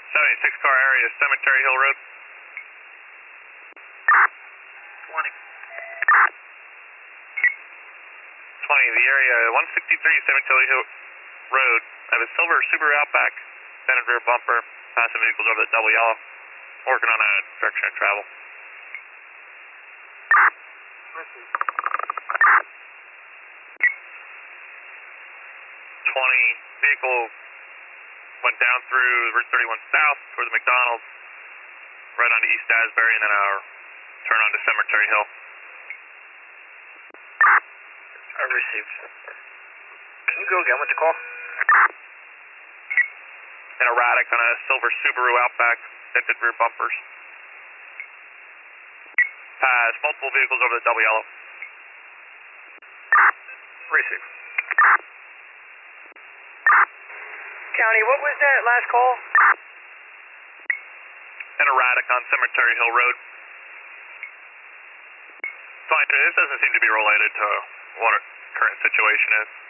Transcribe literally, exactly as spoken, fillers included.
seventy-six car area, Cemetery Hill Road. twenty. twenty, the area, one sixty-three Cemetery Hill Road. I have a silver Subaru Outback, extended rear bumper, passing vehicles over the double yellow. Working on a direction of travel. twenty, vehicle went down through Route thirty-one South toward the McDonald's, right onto East Asbury, and then our turn onto Cemetery Hill. I received. Can you go again with the call? An erratic on a silver Subaru Outback, dented rear bumpers. Pass multiple vehicles over the double yellow. Receive. County, what was that last call? An erratic on Cemetery Hill Road. Fine, this doesn't seem to be related to what our current situation is.